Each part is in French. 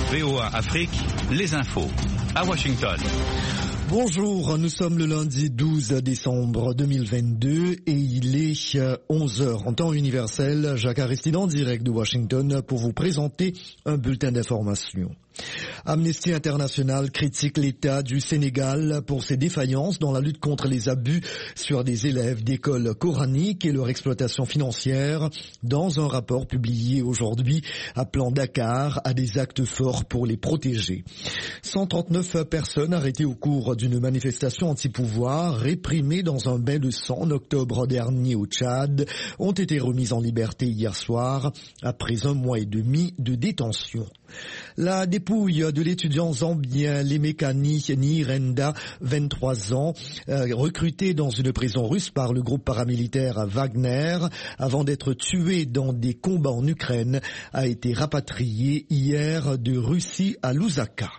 VOA Afrique, les infos. À Washington. Bonjour, nous sommes le lundi 12 décembre 2022 et il est 11h en temps universel. Jacques Aristide en direct de Washington pour vous présenter un bulletin d'information. Amnesty International critique l'État du Sénégal pour ses défaillances dans la lutte contre les abus sur des élèves d'écoles coraniques et leur exploitation financière dans un rapport publié aujourd'hui appelant Dakar à des actes forts pour les protéger. 139 personnes arrêtées au cours d'une manifestation anti-pouvoir réprimée dans un bain de sang en octobre dernier au Tchad ont été remises en liberté hier soir après 1 mois et demi de détention. La dépouille de l'étudiant zambien Lemekani Nirenda, 23 ans, recruté dans une prison russe par le groupe paramilitaire Wagner avant d'être tué dans des combats en Ukraine, a été rapatrié hier de Russie à Lusaka.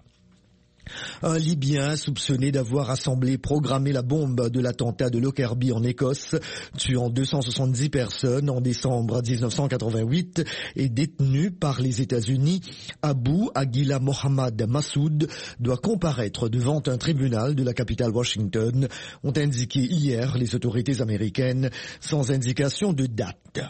Un Libyen soupçonné d'avoir assemblé et programmé la bombe de l'attentat de Lockerbie en Écosse, tuant 270 personnes en décembre 1988, est détenu par les États-Unis. Abu Aguila Mohamed Massoud doit comparaître devant un tribunal de la capitale Washington, ont indiqué hier les autorités américaines, sans indication de date.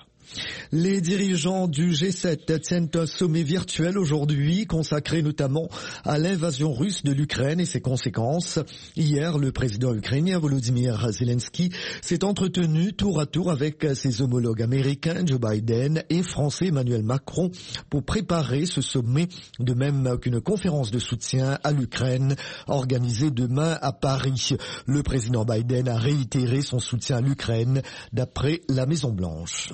Les dirigeants du G7 tiennent un sommet virtuel aujourd'hui consacré notamment à l'invasion russe de l'Ukraine et ses conséquences. Hier, le président ukrainien Volodymyr Zelensky s'est entretenu tour à tour avec ses homologues américains Joe Biden et français Emmanuel Macron pour préparer ce sommet, de même qu'une conférence de soutien à l'Ukraine organisée demain à Paris. Le président Biden a réitéré son soutien à l'Ukraine d'après la Maison-Blanche.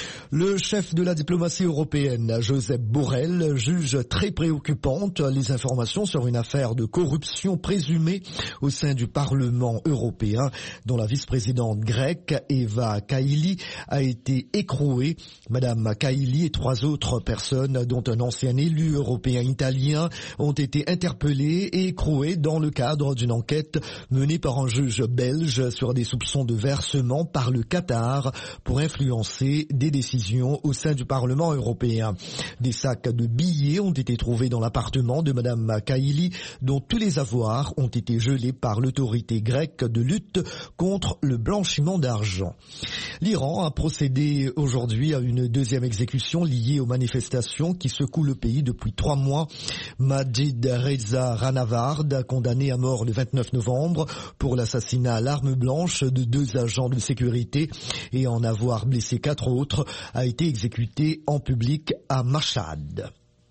Le chef de la diplomatie européenne, Josep Borrell, juge très préoccupante les informations sur une affaire de corruption présumée au sein du Parlement européen, dont la vice-présidente grecque Eva Kaili a été écrouée. Madame Kaili et 3 autres personnes, dont un ancien élu européen italien, ont été interpellées et écrouées dans le cadre d'une enquête menée par un juge belge sur des soupçons de versement par le Qatar pour influencer des décisions au sein du Parlement européen. Des sacs de billets ont été trouvés dans l'appartement de Madame Kaili, dont tous les avoirs ont été gelés par l'autorité grecque de lutte contre le blanchiment d'argent. L'Iran a procédé aujourd'hui à une deuxième exécution liée aux manifestations qui secouent le pays depuis 3 mois. Majid Reza Ranavard, condamné à mort le 29 novembre pour l'assassinat à l'arme blanche de 2 agents de sécurité et en avoir blessé 4 autres, a été exécuté en public à Mashhad.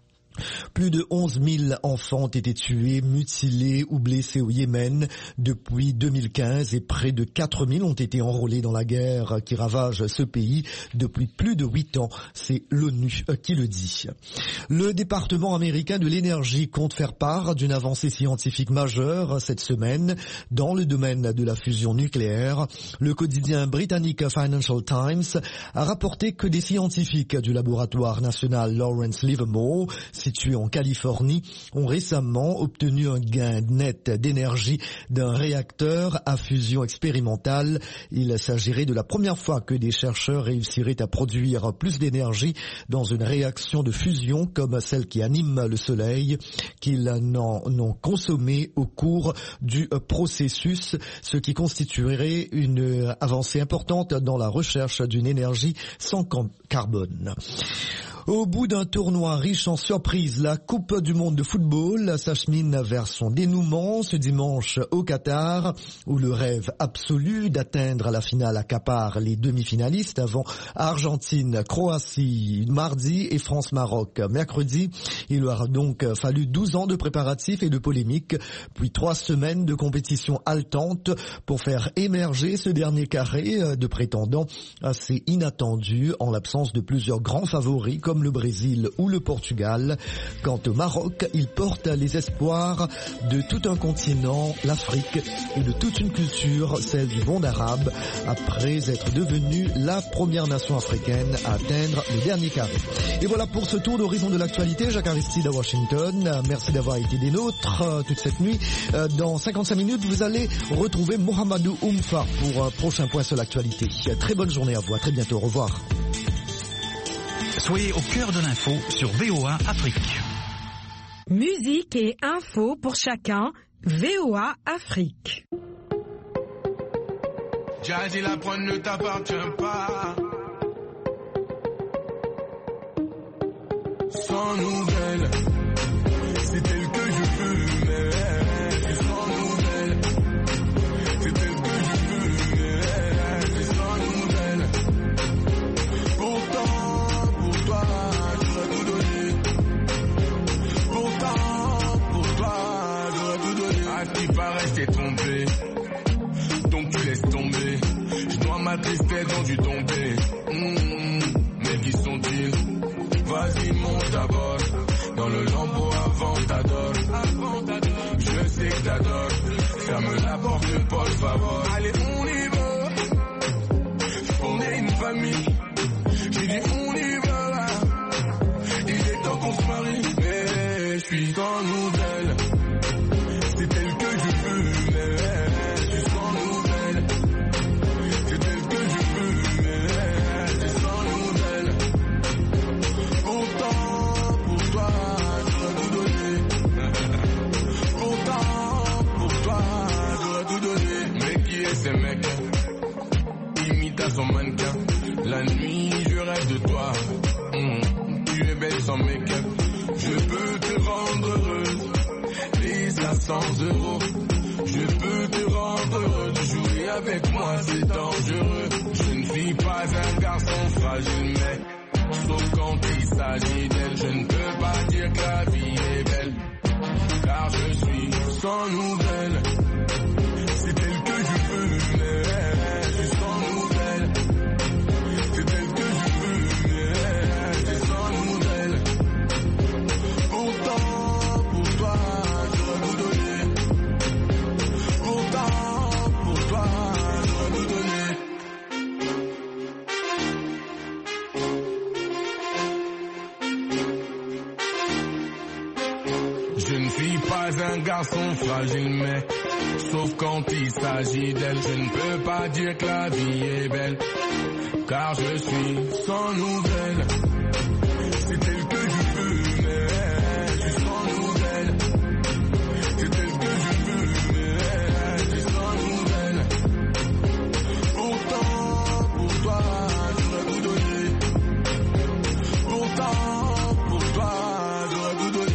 Plus de 11 000 enfants ont été tués, mutilés ou blessés au Yémen depuis 2015 et près de 4 000 ont été enrôlés dans la guerre qui ravage ce pays depuis plus de 8 ans. C'est l'ONU qui le dit. Le département américain de l'énergie compte faire part d'une avancée scientifique majeure cette semaine dans le domaine de la fusion nucléaire. Le quotidien britannique Financial Times a rapporté que des scientifiques du laboratoire national Lawrence Livermore, situé en Californie, ont récemment obtenu un gain net d'énergie d'un réacteur à fusion expérimentale. Il s'agirait de la première fois que des chercheurs réussiraient à produire plus d'énergie dans une réaction de fusion comme celle qui anime le Soleil, qu'ils n'en ont consommé au cours du processus, ce qui constituerait une avancée importante dans la recherche d'une énergie sans carbone. Au bout d'un tournoi riche en surprises, la Coupe du monde de football s'achemine vers son dénouement ce dimanche au Qatar, où le rêve absolu d'atteindre la finale accapare les demi-finalistes avant Argentine, Croatie mardi et France-Maroc mercredi. Il leur a donc fallu 12 ans de préparatifs et de polémiques, puis 3 semaines de compétition haletante pour faire émerger ce dernier carré de prétendants assez inattendus en l'absence de plusieurs grands favoris comme le Brésil ou le Portugal. Quant au Maroc, il porte les espoirs de tout un continent, l'Afrique, et de toute une culture, celle du monde arabe, après être devenu la première nation africaine à atteindre le dernier carré. Et voilà pour ce tour d'horizon de l'actualité. Jacques Aristide à Washington. Merci d'avoir été des nôtres toute cette nuit. Dans 55 minutes, vous allez retrouver Mohamedou Oumfa pour un prochain point sur l'actualité. Très bonne journée à vous. À très bientôt. Au revoir. Soyez au cœur de l'info sur VOA Afrique. Musique et info pour chacun, VOA Afrique. Jazzy la prône ne t'appartient pas. Sans nouvelles, c'est elle que je veux, mais sans nouvelles, c'est elle que je veux, mais sans nouvelles. Pourtant, pour toi, j'aurais tout donné. Pourtant, pour toi, j'aurais tout donné. À ce qui paraît, je t'ai trompé, donc tu laisses tomber. Je noie ma tristesse dans du tombé. Mais qui sont-ils? Vas-y, monte d'abord. Dans le lambeau avant t'adore. Je sais que t'adores. Ferme la porte, Paul favor. Allez, on y va. On est une famille. J'ai dit on y va. Il est temps qu'on se marie. Mais je suis sans nouvelles. C'est elle que je veux. Mais je suis sans nouvelles. C'est elle que je veux. Mais je suis sans nouvelles. Pourtant, pour toi, j'aurais tout donné. Pourtant, pour toi, j'aurais tout donné. Mais qui est ce mec? Imitation mannequin. La nuit, je rêve de toi. Tu es belle sans make-up. Je peux te rendre heureuse. Les 500 €. Je peux te rendre heureux. De jouer avec moi, c'est dangereux. Je ne suis pas un garçon fragile, mais sauf quand il s'agit d'elle, je ne peux pas dire que la vie est belle, car je suis sans nouvelles. C'est elle que je veux, mais je suis sans nouvelles. C'est elle que je veux, mais je suis sans nouvelles. Pourtant, pour toi, j'aurais tout donné. Pourtant, pour toi, j'aurais tout donné. Je ne suis pas un garçon fragile, mais sauf quand il s'agit d'elle, je ne peux pas dire que la vie est belle, car je suis sans nouvelles. C'est elle que je veux, mais je suis sans nouvelles. C'est elle que je veux, mais je suis sans nouvelles. Pourtant, pour toi, j'aurais tout donné. Pourtant, pour toi, j'aurais tout donné.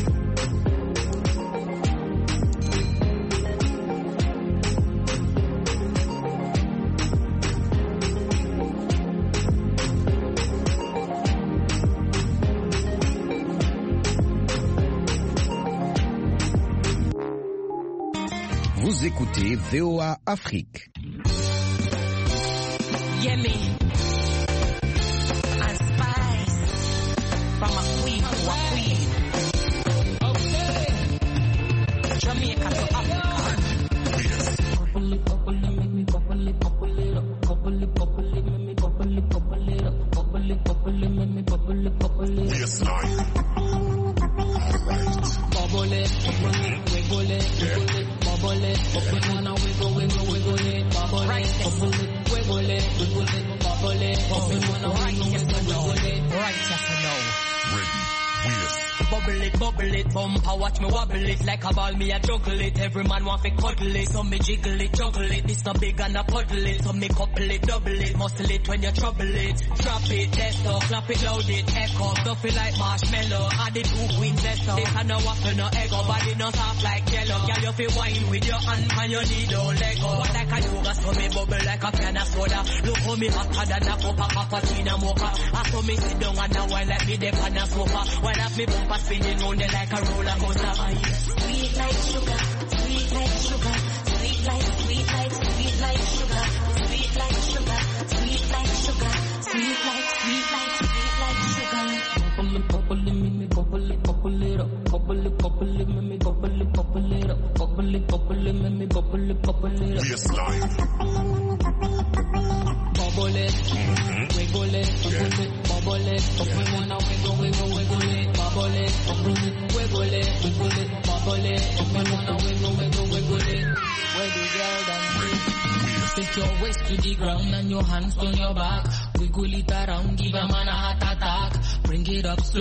Vous écoutez VOA Afrique. Yeah, me. And spice. From a queen to a queen. Okay. Jamaica to Africa. Yes. Bubble it, make me bubble it up. Bubble it, make me bubble it up. Bubble it, make me bubble it. Yes, life. Bubble it, wiggle it. Bubble it, open one and wiggle it. Bubble it, bubble it, wiggle it. Bubble it, open one and wiggle it. Right, yes or no? Ready, yes. Bubble it, bumper, watch me wobble it. Like a ball, me a juggle it. Every man want to cuddle it, so me jiggle it, juggle it. It's not big and a puddle it, so me couple it, double it. Muscle it when you trouble it. Drop it, test up, clap it, load it, echo. Stuff it like marshmallow, add it to queen zest. This a no waffle, no egg, body no soft like jello. Girl, you feel wine with your hand and your knee don't let go. What like a yoga, so me bubble like a can of soda. Look how me hotter than a cup of cappuccino mocha. I saw me sit down and a wine like me dip on a sofa. While up me bumper spinning round it like a roller coaster. Sweet like sugar, sweet like sugar, sweet like sugar, sweet like sugar, sweet like sugar, sweet like sugar. Bubble it, make me bubble it up. Bubble it, make me bubble it up. Bubble it, make me bubble it up. Yes, life. Bubble it, wiggle it, bubble it, open one and wiggle it, bubble it, wiggle it, bubble it, open one and wiggle it. Where the girl dance, take your waist to the ground and your hands on your back, wiggle it around, give a man a heart attack, bring it up slow.